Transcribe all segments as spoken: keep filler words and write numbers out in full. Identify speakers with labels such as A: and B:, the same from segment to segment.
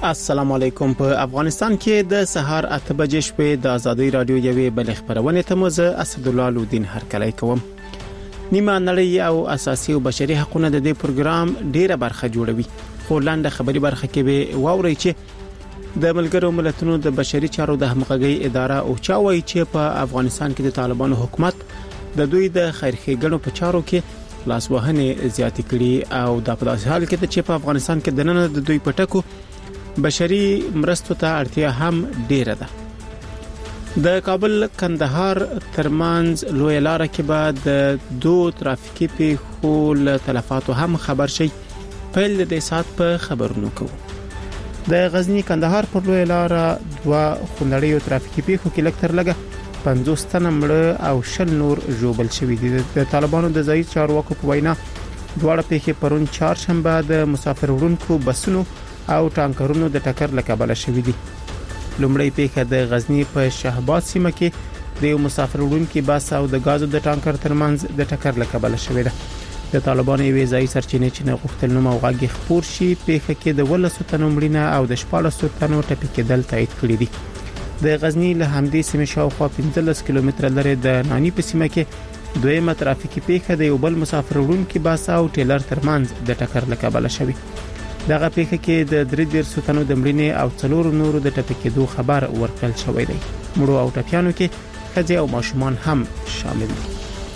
A: السلام علیکم. په افغانستان کې د سهار اته بجې شپې د ازادي رادیو یوې بل خبرونه ته مزه اسدالله لودین هرکلی کوم. نیمه نړۍ او اساسي او بشري حقوقو د دې پروګرام ډیره برخه جوړوي. خو لاندې خبري برخه کې به واوري چې د ملګرو ملتونو د بشري چارو د همغږي اداره او چاوي چې په افغانستان کې د طالبانو حکومت د دوی د خیرخېګنو په چارو کې لاسوهنه زیاتې کړي او د په داسې حال کې چې په افغانستان کې د نن د دوی پټکو بشري مرستو ته اړتیا هم ډیره ده. د کابل کندهار ترمنځ لوی لار کې بعد د دوه ترافیکي پیښو له تلفاتو هم خبر شي. پیل د سات په خبرونو کوو. د غزنی کندهار پر لوی لار دوه خندړیو ترافیکي پیښو کې لکتر لګه پنځوس تنه مړه او شل نور ژوبل شوي دي. د طالبانو د ځای چارواکو په وینا دواړه پیښې پرون چهارشنبه د مسافر وړونکو بسونو او ټانکرونو د ټکر لکبل شوې دي. لومړی پیښه د غزنی په شهباز سیمه کې د یو مسافر وړونکو بس او د غازو د ټانکر ترمنځ د ټکر لکبل شوې ده. د طالبانو یوې ځای سرچینې چې نه غوښتل نو موغاګي خپور شي پیښه کې د ولسو تنو مړینه او د شپاړسو تنو ټپي کېدل تایید کړی دي. د غزنی له همدې سیمې شاوخوا پنځلس کیلومتره لري د نانی په سیمه کې دویمه ترافیکي پیښه د یو بل مسافر وړونکو بس او ټیلر ترمنځ د ټکر لکبل شوې. دغه پیښه کې د درې ډیر سوتنو د مړینې او څلور نورو د ټپي کېدو خبر ورکړل شوی دی. مړو او ټپيانو کې ښځې او ماشومان هم شامل دي.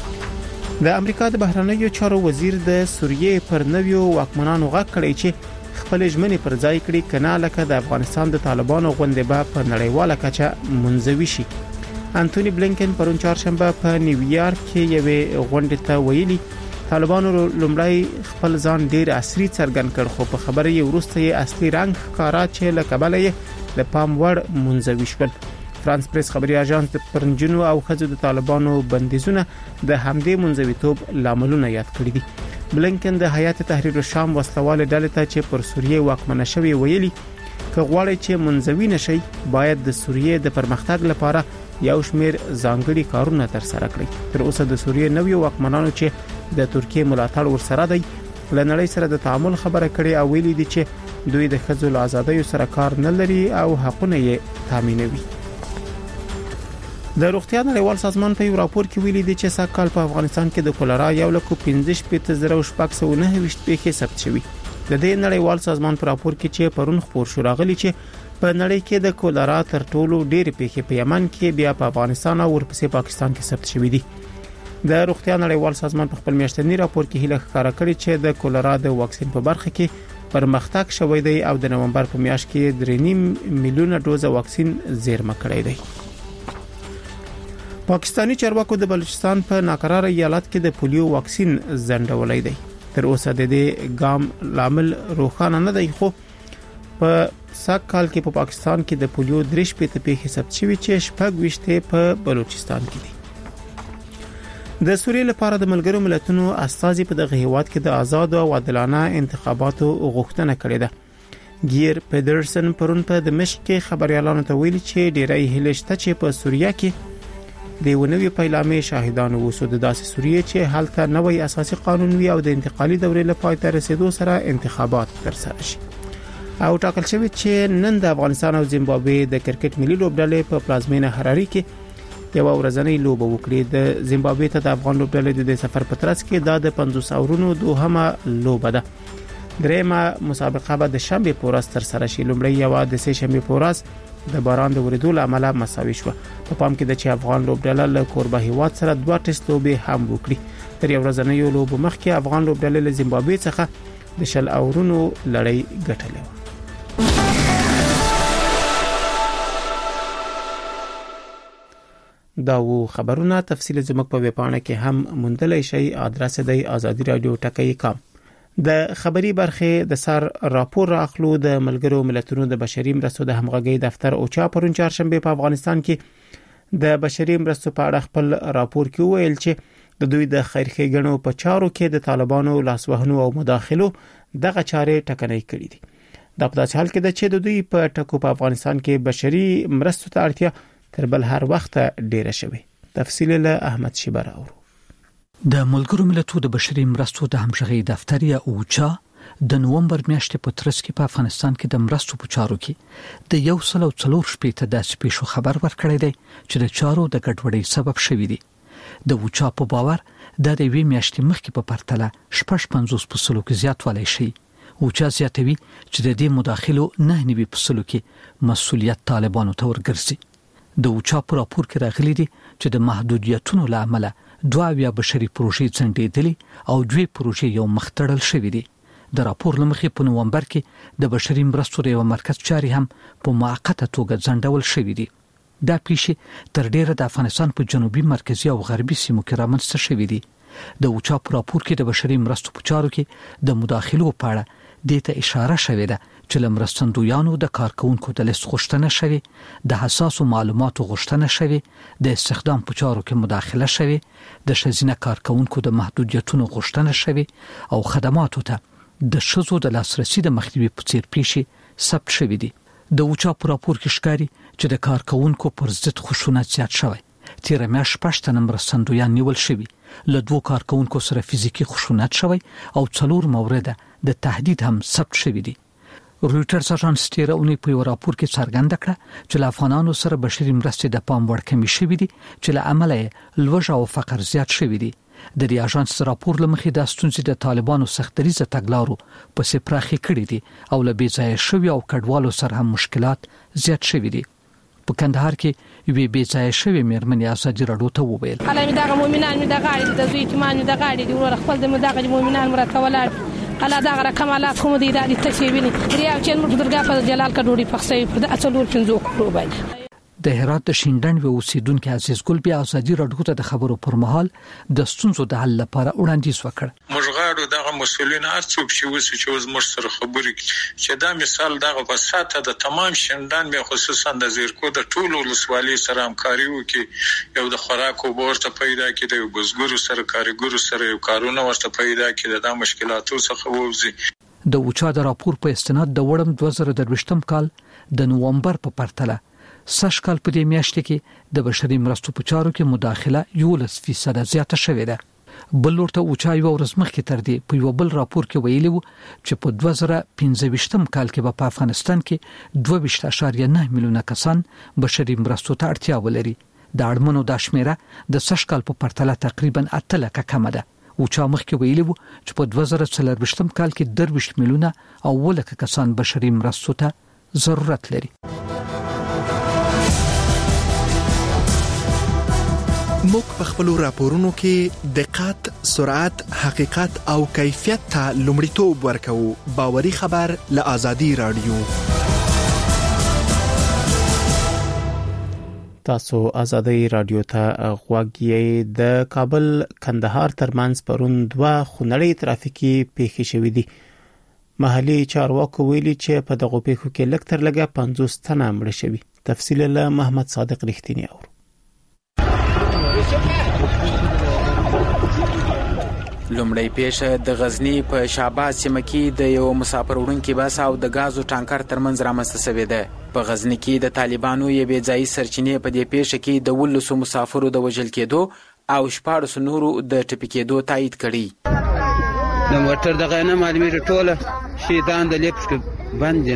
A: د امریکا د بهرنیو چارو وزیر د سوریې پر نویو واکمنانو غږ کړی چې خپل ژمنې پر ځای کړي کنه لکه د افغانستان د طالبانو غونډه به په نړیواله کچه منځوي شي. انټونی بلینکن پرون چهارشنبه په نیویارک کې یوې غونډه ته ویلي طالبانو لومړی خپل ځان ډیر عصري څرګند کړ خو په خبره یې ورسته یې اصلي رنګ ښکارا چې لکبل یې د پام وړ منځوي شول. فرانس پریس خبري اژانس د پرنجنو او خځو د طالبانو بندیزونه د همدې منځويتوب لاملونه یاد کړی دي. بلینکن د حیات تحریر الشام وسلواله ډلې ته چې پر سوریه واکمنه شوی ویلي که غواړي چې منځوي نشي باید د سوریه د پرمختګ لپاره یو شمیر ځانګړي کارونه تر سره کړي. تر اوسه د سوریه نویو واکمنانو چې د ترکیه ملاتړ ورسره دی لنړی سره د تعامل خبره کړي او ویلي دي چې دوی د خځو له آزادۍ سره کار نه لري او حقونه یې تامینوي. د روغتیا نړیوال سازمان په یو راپور کې ویلي دي چې سږ کال په افغانستان کې د کولرا یو لک پنځه شپږ زره شپږ سوه نهه ویشت پیښې ثبت شوې. د دې نړیوال سازمان په راپور کې چې پرون خبر شو راغلی چې په نړۍ کې د کولرا تر ټولو ډېر پیښې په یمن کې بیا په افغانستان او ورپسې پاکستان کې ثبت شوې دي. د روغتیا نړیوال سازمان په خپل میاشتنی راپور کې هیله ښکارا کړې چې د کولرا د واکسین په برخه کې پرمختګ شوی دی او د نومبر په میاشت کې درې نیم میلیونه ډوز واکسین زیرمه کړی دی. پاکستانی چارواکو د بلوچستان په ناقرار ایالت کې د پولیو واکسین زندولای دی. تر اوسه د دې ګام لامل روښانه نه دی خو په سږ کال کې په پا پاکستان کې د پولیو درش په پیښه ثبت شوی چې شپږ وشته په بلوچستان کې دي. د سوریې لپاره د ملګرو ملتونو استازي په دغه هیواد کې د آزاد او عادلانه انتخاباتو غوښتنه کړې ده. گیر پیدرسن پرون په دمشق کې خبريالانو ته ویلي چې ډیری هیله شته چې په سوریه کې د ونوي پیلامې شاهدانو وسو د داسې سوریه چې حالته نوې اساسي قانون وي او د انتقالي دورې لپاره تر رسیدو سره انتخابات ترسره شي. او ټاکل شوی چې نن د افغانستان او زیمبابوې د کرکټ ملي لوبډلې په پلازمینه حراري کې یو ورځنۍ لوبه وکړي. د زیمبابوې ته د افغان لوبډلې د سفر په ترڅ کې د پنځوس اورونو دوهمه لوبه ده. دریمه مسابقه به د شنبه په ورځ ترسره شي. لومړی یو د سه شنبه په ورځ د باران د ورېدو لامل مساوي شو. په پام کې د چې افغان لوبډله له کوربه هیواد سره دوه ټیسټ لوبې هم وکړي. تر یو ورځنۍ لوب مخکې افغان لوبډله له زیمبابوې څخه د شل اورونو لړۍ ګټلې و. دا و خبرونه تفصیل زموږ په ویبپاڼه کې هم موندلای شئ. ادرس دی آزادی رادیو ټکی کام. د خبري برخه د سر راپور راخلو د ملګرو ملتونو د بشري مرستو د همغږي دفتر او چا پرون چهارشنبه په افغانستان کې د بشري مرستو په اړه خپل راپور کې ویل چې د دوی د خیرخېګنو په چارو کې د طالبانو لاسوهنو او مداخلو دغه چارې ټکنۍ کړې دي. د په داسې حال کې د چې د دوی په ټکو په افغانستان کې بشري مرستو ته اړتیا تر بل هر وخت ډیره شوی. تفصیل له احمد شیبر اورو.
B: د ملګرو ملتونو د بشري مرستو د همغږي دفتر یا اوچا د نومبر میاشتې په ترڅ کې په افغانستان کې د مرستو په چارو کې د یو سل او څلور شپېته داسې پیښو خبر ورکړی دی چې د چارو د ګډوډۍ سبب شوی دی. د اوچا په باور د دې میاشتې مخکې په پرتله شپږ پنځوس په سلو کې زیاتوالی شي. اوچا زیاتوي چې د دې مداخلو نه نوي په سلو کې مسؤلیت طالبانو ته ورګرځي. د اوچا په راپور کې راغلي دي چې د محدودیتونو له امله دوه اویا بشري پروژې ځنډېدلې او دوه پروژې یو مختړل شوې دي. د راپور لمخې په نومبر کې د بشري مرستو یو مرکز چاري هم په موقته توګه ځنډول شوې دي. دا پیښې تر ډیره د افغانستان په جنوبي مرکزي او غربي سیمو کې رامنځته شوې دي. د اوچا په راپور کې د بشري مرستو په چارو کې د مداخلو په اړه دې ته اشاره شوې ده چې لمرستندویانو د کارکونکو د لیست غوښتنه شوی، د حساسو معلوماتو غوښتنه شوی، د استخدام په چارو کې مداخله شوی، د ښځینه کارکونکو د محدودیتونو غوښتنه شوی او خدماتو ته د ښځو د لاسرسي د مخنیوي په څیر پیښې ثبت شوې دي. د اوچا په راپور کې ښکاري چې د کارکونکو پر ضد خشونت زیات شوی. تیر میاشت شپږ تنه مرستندویان نیول شوي، له دوه کارکونکو سره فزیکی خشونت شوی او څلور مورده د تهدید هم ثبت شوي دي. رویټرز اژانس تیر اونۍ په یو راپور کې څرګنده کړه چې له افغانانو سره بشري مرستې د پام وړ کمې شوې دي چې له امله یې لوږه او فقر زیات شوي دي. د دې اژانس راپور لمخې د ستونزې د طالبانو سختریزه تګلارو په سپراخي کړې دي او له بې ځایه شوي او کډوالو سره هم مشکلات زیات شوي دي. په کندهار کې یوې بې ځایه شوې مېرمنې ازادي راډیو ته وویل:
C: الله مې دغه مؤمنان مې دغه غاړې د زوی ایمان مې دغه غاړې دی ور خپل د مدغه مؤمنان مرته ولاړ الله دغه رقمالات کوم دي د تشویني ریاو چې موږ درګه په جلال کا ډوډۍ پخسې په اصلور پنځو کړو باندې.
B: د هرات د شینډن و اوسیدونکو عزیز ګل بیا ازادي راډیو ته د خبرو پر مهال د ستونزو د حل لپاره وړاندیز وکړ.
D: موږ غواړو دغه مسولین هڅوک چې وسو چې اوس موږ سره خبرې چې دا مثال دغه په ساته د تمام شینډن به خصوصا د زیرکو د ټولو ولسوالۍ سره همکاري وکړي، یو د خوراکو ورته پیدا کړي، د بزګرو سره کارګرو سره یو کارونه ورته پیدا کړي، د مشکلاتو څخه ووځي.
B: د اوچا د راپور په استناد د وړم دوه زره درویشتم کال د نومبر په پرتله سږ کال په دې میاشت کې د بشري مرستو په چارو کې مداخله یولس فیصد زیاته شوې ده. بل ورته اوچا یو ورځ مخکې تر دې په یو بل راپور کې ویلي وو چې په دوه زره پنځه ویشتم کال کې په افغانستان کې دوه ویشت اعشاریه نه میلیونه کسان بشري مرستو ته اړتیا ولري. د اړمنو د شمیره د سږ کال په پرتله تقریبا اته لکه کم ده. اوچا مخکې ویلي وو چې په دوه زره څلور ویشتم کال کې درویشت میلیونه او ولکه کسان بشري مرستو ته ضرورت لري.
E: موږ په خپل راپورونو کې دقت، سرعت، حقیقت او کیفیت ته لومړیتوب ورکوو. باوري خبر له آزادي راډیو.
A: تاسو آزادي راډیو ته غوږ یې. د کابل کندهار ترمنځ پرون دوه خونړۍ ترافیکي پیښې شوې دي. محلي چارواکو ویلي چې په دغه پیښو کې لږ تر لږه پنځوس تنه مړه شوي. تفصیل له محمد صادق رښتینی اورو.
F: لومړی پیښه د غزنی په شعباز سیمه کې د یو مسافر وړونکي بس او د غازو ټانکر ترمنځ رامنځته شوې ده. په غزنی کې د طالبانو یو بې ځایي سرچینې په دې پیښه کې د ولسو مسافرو د وژل کېدو او شپاړسو نورو د ټپي کېدو تایید کړي.
G: د موټر دغه نه معلومه ټوله شیطان د لیپس بند دي،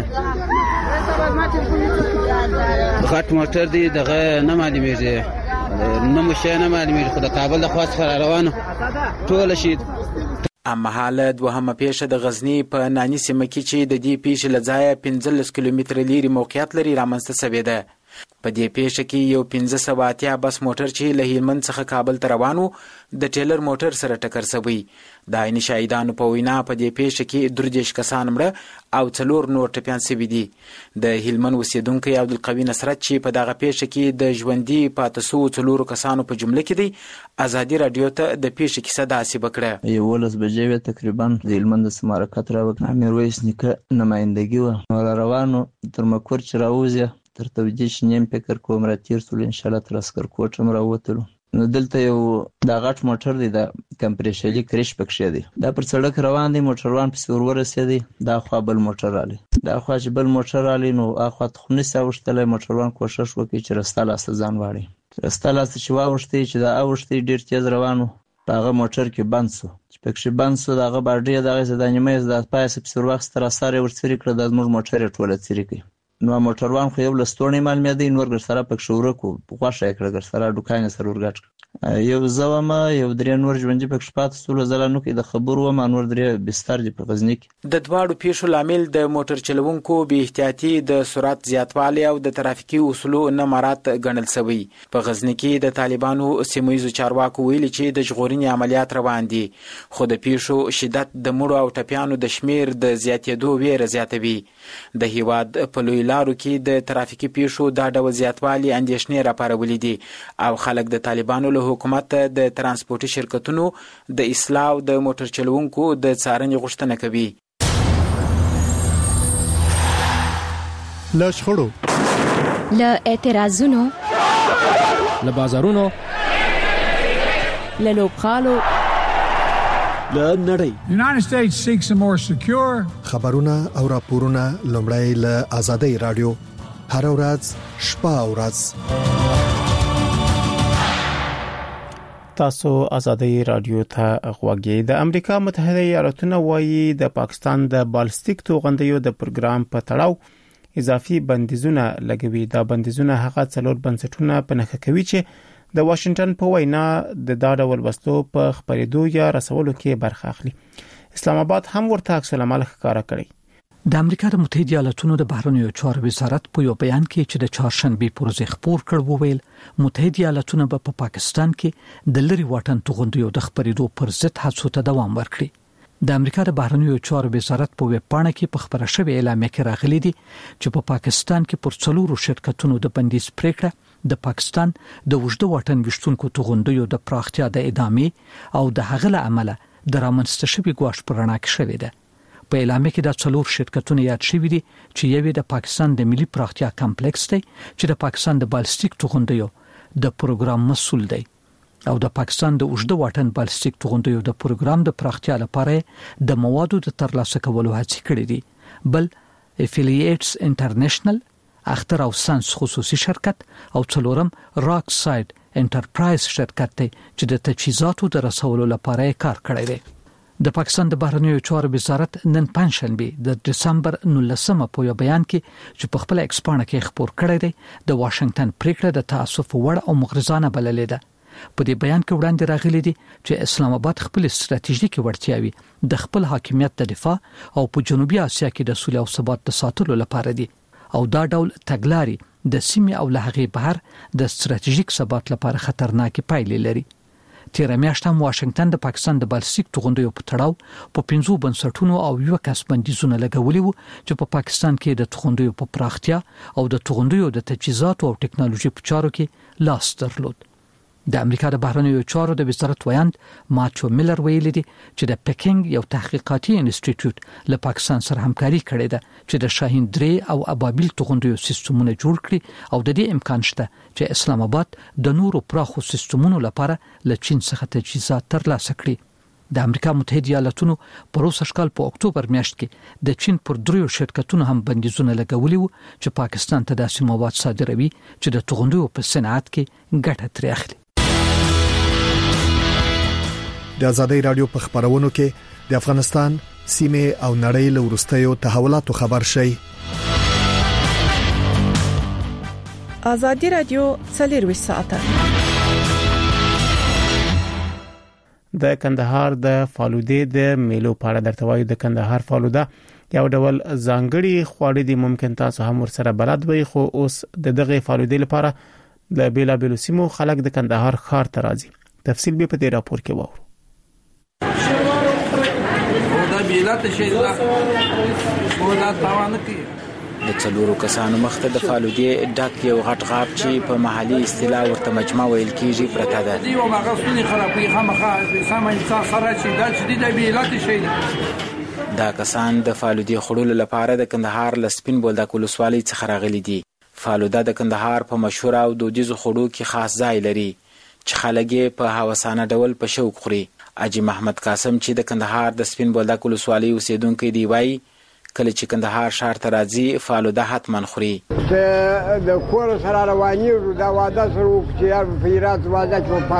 G: غټ موټر دی دغه نه معلومه نو مشه نه معلومه خو د کابل د خواص خبر روانه ټول شي.
F: اما حالت وهمه پیښه د غزنی په نانی سیمه کې چې د دې پیښې لځای پنځلس کیلومتره لري موقعیت لري رامنځته شوې ده. په دې پیښه کې یو پنځه سوه اتیا بس موټر چې له هلمند څخه کابل ته روان و د ټیلر موټر سره ټکر شوی. د عیني شاهدانو په وینا په دې پیښه کې درې دېرش کسان مړه او څلور نور ټپیان شوي دي. د هلمند اوسیدونکی عبدالقوي نصرت چې په دغه پیښه کې د ژوندي پاتې شوو څلورو کسانو په جمله کې دی ازادي راډیو ته د پیښې کیسه داسې وکړه.
H: یولس بجې وې تقریبا د هلمند څخه حرکت راوکړ. میرویس نیکه نمایندګي وه روانو تر مکور چې راوځي تر توجیه شنیم فکر کوم را تیر سول ان شاء الله تر اسکر کوټم راوتلو. نو دلته یو دا غټ موټر دی د کمپریشلی کریش پکښې دی، دا پر سړک روان دی، موټروان پسې ور ورسېدی، دا خوا بل موټر رالی، دا خوا چې بل موټر رالی نو اخوا ته خو نسي اوښتلی. موټروان کوښښ وکړي چې رسته لاسته ځان واړوي. رسته لاسته چې واوښتی چې دا اوښتی ډېر تیز روان و هغه موټر کې بند شو چې پکې بند شو دغه باډي دغه زدانیمه د پایسه په سر وخت تر اثر ورڅري کړ د موږ موټر ټوله څري کوي نو موټروان خو یو لستونی معلومه دی نور ګر سره پکې ورکو غوښه کړ ګر سره دکان سره ورګټ یو زوما یو درې نور ژوندۍ پکې پات سول زلانو کې د خبرو و مانور درې بستر دی په غزنی کې
F: د دواړو پیښو لامل د موټر چلوونکو به احتیاطي د سرعت زیاتوالی او د ترافیکي اصولو نه مراعات ګڼل شوی په غزنی کې د طالبانو سیمایي چارواکو ویلي چې د ژغورنې عملیات روان دي خو د پیښو شدت د مړو او ټپیانو د شمیر د زیاتېدو ویره زیاتوي د هیواد په لوی لارو کې د ترافیکي پیښو دا ډول زیاتوالی اندېښنې راپارولې دي او خلک د طالبانو له حکومت د ترانسپورتي شرکتونو د اصلاح او د موټر چلوونکو د څارنې غوښتنه کوي.
E: له شخړو،
I: له اعتراضونو،
J: له بازارونو،
I: له لوبغالو،
J: له نړۍ.
K: The United States seeks a more secure.
E: خبرونه او راپورونه لومړی له آزادۍ رادیو هر ورځ شپه او ورځ
A: تاسو آزادۍ رادیو ته غوږی. د امریکا متحده ایالاتونه وایي د پاکستان د بالستیک توغندیو د پروګرام په تړاو اضافي بندیزونه لګوي. دا بندیزونه هغه څلور بنسټونه په نښه کوي چې د واشنگټن په وینا د دا ډول وسلو په خپرېدو یا رسولو کې برخه اخلي. اسلام آباد هم ورته عکس العمل ښکاره کړی.
B: د امریکا د متحده ایالاتونو د بهرنیو چارو وزارت په یو بیان کې چې د چهارشنبه پروژې خبر کړ وویل متحده ایالاتونه په پا پاکستان کې د لری واټن توغندیو د خبرېدو پر ضد هڅو ته دوام ورکړي. د امریکا د بهرنیو چارو وزارت په ویب پاڼه کې په خبره شوې اعلامیه کې راغلي دي چې په پا پاکستان کې پر څلورو شرکتونو د بندیز پریکړه د پاکستان د وجده واټن وشتونکو توغندیو د پراختیا د ادامې او د هغه له عمله د رامنځته شوی ګواښ پر رڼا کې شوې ده. په اعلامیه کې د څلور شرکتونو یاد شوی دي چې یوې د پاکستان د ملي پراختیا کمپلیکس دی چې د پاکستان د بالستیک توغندیو د پروګرام مسؤل دی او د پاکستان د وجده واټن بالستیک توغندیو د پروګرام د پراختیا لپاره د موادو د ترلاسه کولو هڅې کړې دي. بل افیلیټس انټرنیشنل، اختر او سانس خصوصي شرکت او څلورم راک ساید انټرپرایز شرکت دی چې د تجهیزاتو د رسولو لپاره کار کړی دی. د پاکستان د بهرنیو چارو وزارت نن پنځشنبه د دسمبر نولسمه په یو بیان کې چې په خپل ایکس پاڼه کې خبر کړی دی د واشنگټن پریکړه د تاسف وړ او مغرضانه بللې ده. په دې بیان کې وړاندې راغلي دي چې اسلام آباد خپل ستراتیژیکي وړتیاوي د خپل حاکمیت د دفاع او په جنوبي اسیا کې د صلح او ثبات د ساتلو لپاره دي او دا ډول تګلارې د سیمې او لهغې بهر د ستراتیژیک ثبات لپاره خطرناکې پایلې لري. تیر میاشت هم واشنگټن د پاکستان د بالستیک توغندیو په تړاو په پنځو بنسټونو او یو کس بندیزونه لګولي وو چې په پاکستان کې د توغندیو په پراختیا او د توغندیو د تجهیزاتو او ټکنالوژي په چارو کې لاس درلود. د امریکا د بهرنیو چارو د وزارت ویاند ماچو میلر ویلي دي چې د پکینګ یو تحقیقاتي انسټیټیوټ له پاکستان سره همکاري کړې ده چې د شاهین درې او ابابیل توغندیو سیستمونه جوړ کړي او د دې امکان شته چې اسلام آباد د نورو پراخو سیستمونو لپاره له چین څخه تجهیزات ترلاسه کړي. د امریکا متحده ایالاتونو په روسي شکل په اکتوبر میاشت کې د چین پر دریو شرکتونو هم بندیزونه لګولي وو چې پاکستان ته داسې مواد صادروي چې د توغندیو په صنعت کې ګټه ترې اخلي.
E: د آزادۍ رادیو په خبرونو کې د افغانستان سیمه او نړۍ له ورستیو تحولاتو خبر شي.
L: آزادۍ رادیو څلور ساعته
A: د کندهار د فالودې د میلو په اړه درته وایو. د کندهار فالوده یو ډول ځانګړي خواړه دي، ممکن تاسو هم ورسره بلد وي، خو اوس د دغه فالودې لپاره د بیلا بیلو سیمو خلک د کندهار ښار ته راځي. تفصیل به په دې راپور کې وورو.
F: د څلورو کسانو مخته د فالودې ډک یو غټ غاب چې په محلي اصطلاح ورته مجمع ویل کیږي پرته ده. دا کسان د فالودې خړولو لپاره د کندهار ل سپین بولدک ولسوالۍ څخه راغلي دي. فالوده د کندهار په مشهور او دودیزو خړو کې خاص ځای لري چې خلک په هوسانه ډول په شوق خوري. اجي محمد قاسم چې د کندهار د سپین بولدک ولسوالۍ اوسیدونکو دی وایي کله چې کندهار ښار ته راځي فالوده حتما خوري.
M: د کور سره رواني دا واده سره چې یار پیرات واده کې